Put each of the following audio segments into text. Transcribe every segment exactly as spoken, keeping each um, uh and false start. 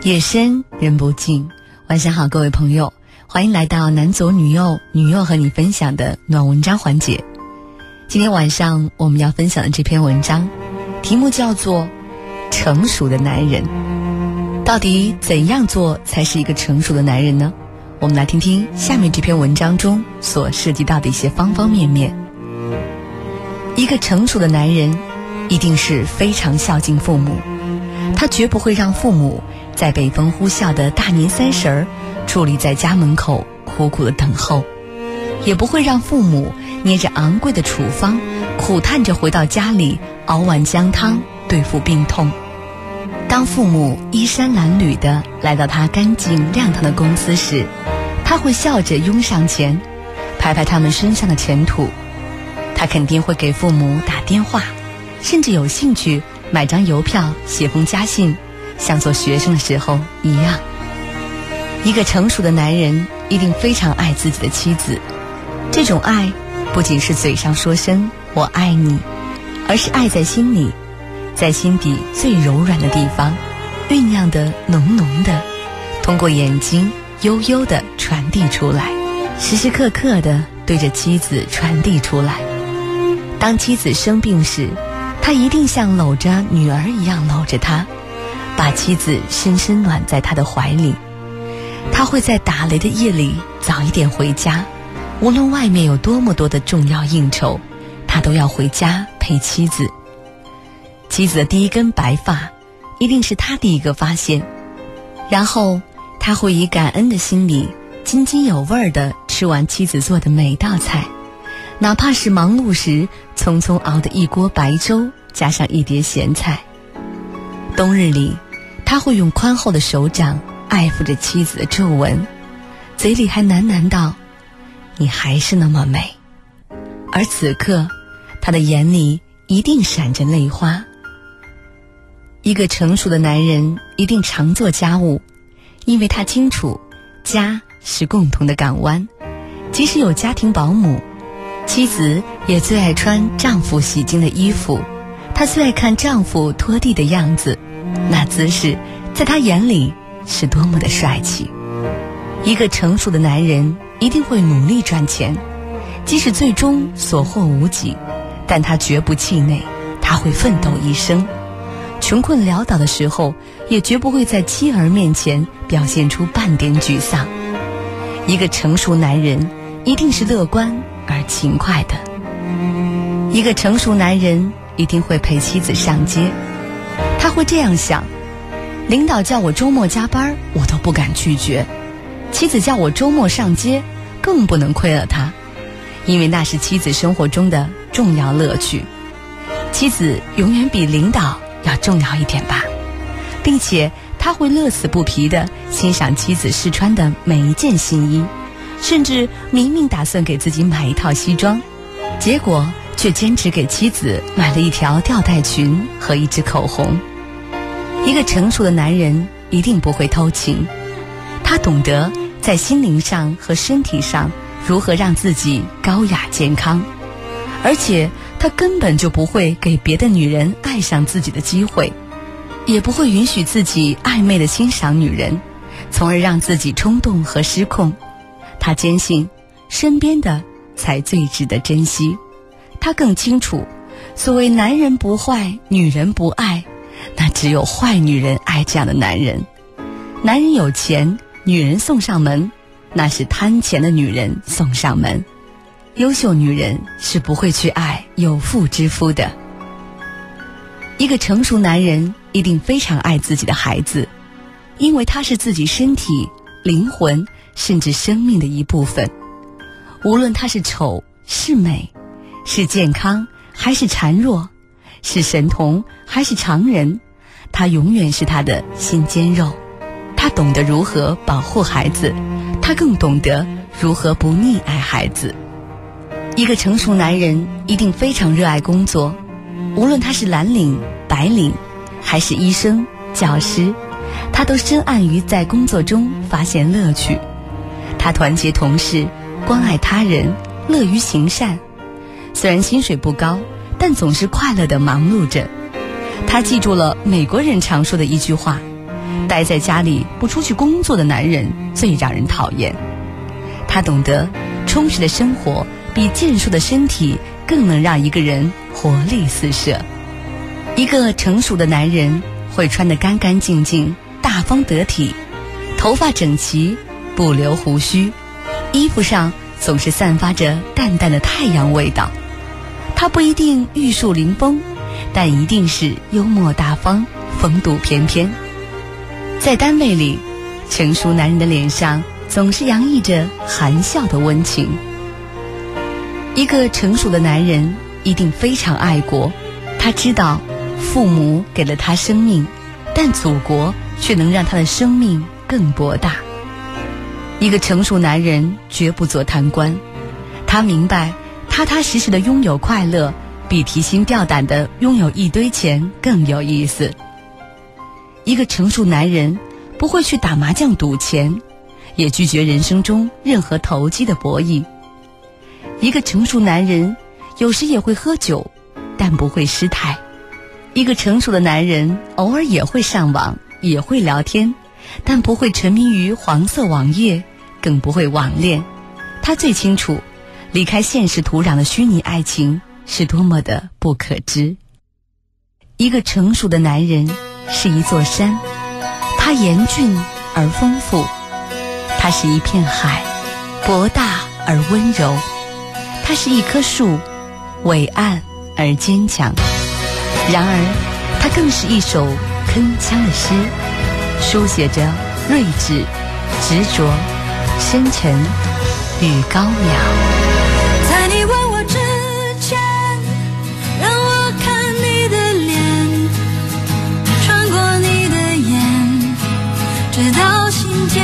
夜深人不静，晚上好，各位朋友，欢迎来到男左女右，女右和你分享的暖文章环节。今天晚上我们要分享的这篇文章，题目叫做成熟的男人。到底怎样做才是一个成熟的男人呢？我们来听听下面这篇文章中所涉及到的一些方方面面。一个成熟的男人一定是非常孝敬父母，他绝不会让父母在北风呼啸的大年三十儿伫立在家门口苦苦的等候，也不会让父母捏着昂贵的处方苦叹着回到家里熬碗姜汤对付病痛。当父母衣衫褴褛地来到他干净亮堂的公司时，他会笑着拥上前拍拍他们身上的尘土。他肯定会给父母打电话，甚至有兴趣买张邮票写封家信，像做学生的时候一样。一个成熟的男人一定非常爱自己的妻子，这种爱不仅是嘴上说声我爱你，而是爱在心里，在心底最柔软的地方酝酿的浓浓的，通过眼睛悠悠地传递出来，时时刻刻地对着妻子传递出来。当妻子生病时，他一定像搂着女儿一样搂着她，把妻子深深暖在他的怀里。他会在打雷的夜里早一点回家，无论外面有多么多的重要应酬，他都要回家陪妻子。妻子的第一根白发一定是他第一个发现，然后他会以感恩的心理津津有味地吃完妻子做的每道菜，哪怕是忙碌时匆匆熬的一锅白粥加上一碟咸菜。冬日里，他会用宽厚的手掌爱抚着妻子的皱纹，嘴里还喃喃道：你还是那么美。而此刻，他的眼里一定闪着泪花。一个成熟的男人一定常做家务，因为他清楚家是共同的港湾，即使有家庭保姆，妻子也最爱穿丈夫洗净的衣服，她最爱看丈夫拖地的样子，那姿势在她眼里是多么的帅气。一个成熟的男人一定会努力赚钱，即使最终所获无几，但他绝不气馁，他会奋斗一生。穷困潦倒的时候，也绝不会在妻儿面前表现出半点沮丧。一个成熟男人一定是乐观而勤快的。一个成熟男人一定会陪妻子上街，他会这样想：领导叫我周末加班，我都不敢拒绝；妻子叫我周末上街，更不能亏了他，因为那是妻子生活中的重要乐趣。妻子永远比领导要重要一点吧，并且他会乐此不疲地欣赏妻子试穿的每一件新衣，甚至明明打算给自己买一套西装，结果却坚持给妻子买了一条吊带裙和一支口红。一个成熟的男人一定不会偷情，他懂得在心灵上和身体上如何让自己高雅健康，而且他根本就不会给别的女人爱上自己的机会，也不会允许自己暧昧地欣赏女人，从而让自己冲动和失控。他坚信身边的才最值得珍惜。他更清楚，所谓男人不坏，女人不爱，那只有坏女人爱这样的男人。男人有钱，女人送上门，那是贪钱的女人送上门。优秀女人是不会去爱有妇之夫的。一个成熟男人一定非常爱自己的孩子，因为他是自己身体、灵魂甚至生命的一部分。无论他是丑是美，是健康还是孱弱，是神童还是常人，他永远是他的心尖肉。他懂得如何保护孩子，他更懂得如何不溺爱孩子。一个成熟男人一定非常热爱工作，无论他是蓝领、白领，还是医生、教师，他都深谙于在工作中发现乐趣。他团结同事，关爱他人，乐于行善。虽然薪水不高，但总是快乐地忙碌着。他记住了美国人常说的一句话： 待在家里不出去工作的男人最让人讨厌。他懂得充实的生活比健硕的身体更能让一个人活力四射。一个成熟的男人会穿得干干净净，大方得体，头发整齐，不留胡须，衣服上总是散发着淡淡的太阳味道。他不一定玉树临风，但一定是幽默大方，风度翩翩。在单位里，成熟男人的脸上总是洋溢着含笑的温情。一个成熟的男人一定非常爱国，他知道父母给了他生命，但祖国却能让他的生命更博大。一个成熟男人绝不做贪官，他明白踏踏实实的拥有快乐，比提心吊胆的拥有一堆钱更有意思。一个成熟男人不会去打麻将赌钱，也拒绝人生中任何投机的博弈。一个成熟男人有时也会喝酒，但不会失态。一个成熟的男人偶尔也会上网，也会聊天，但不会沉迷于黄色网页，更不会网恋。他最清楚离开现实土壤的虚拟爱情是多么的不可知。一个成熟的男人是一座山，它严峻而丰富；它是一片海，博大而温柔；它是一棵树，伟岸而坚强。然而它更是一首铿锵的诗，书写着睿智、执着、深沉与高渺。 在你问我之前，让我看你的脸，穿过你的眼，直到心间，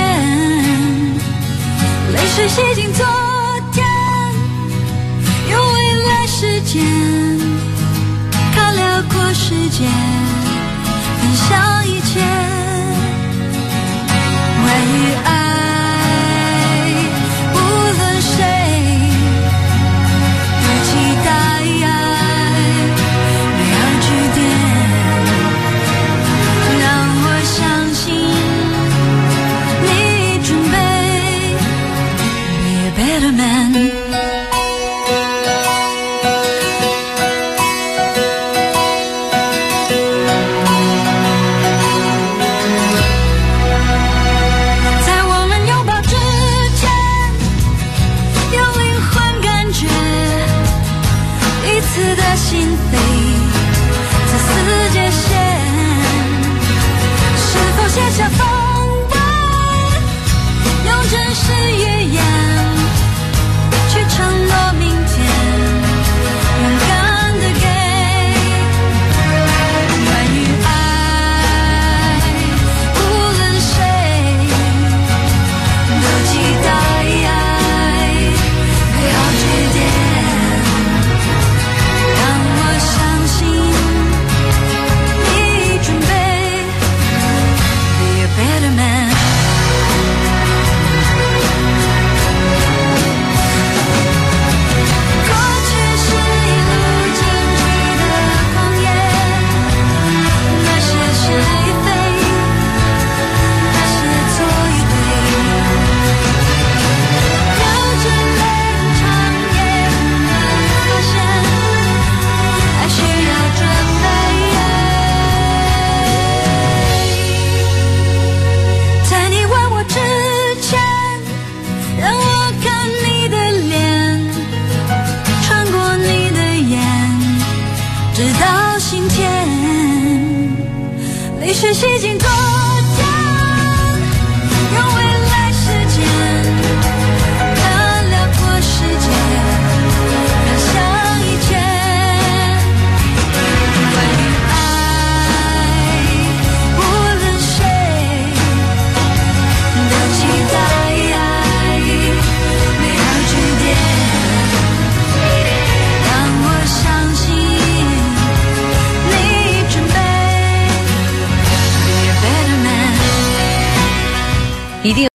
泪水洗净昨天，用未来时间看辽阔世界，分享一切。关于爱，无论谁都期待没有句点，让我相信你准备 Be a better man。写下风纹，用真实语言去承诺明天，勇敢的给。关于爱，无论谁都期待没有句点，让我相信你准备Better man。 过去是一路荆棘的旷野，那些是与非，那些错与对，流着泪长夜才发现，爱需要准备。直到心田，泪水洗净昨天，用未来时间看辽阔世界，分享一切。关于爱，无论谁都期待没有句点，让我相信一定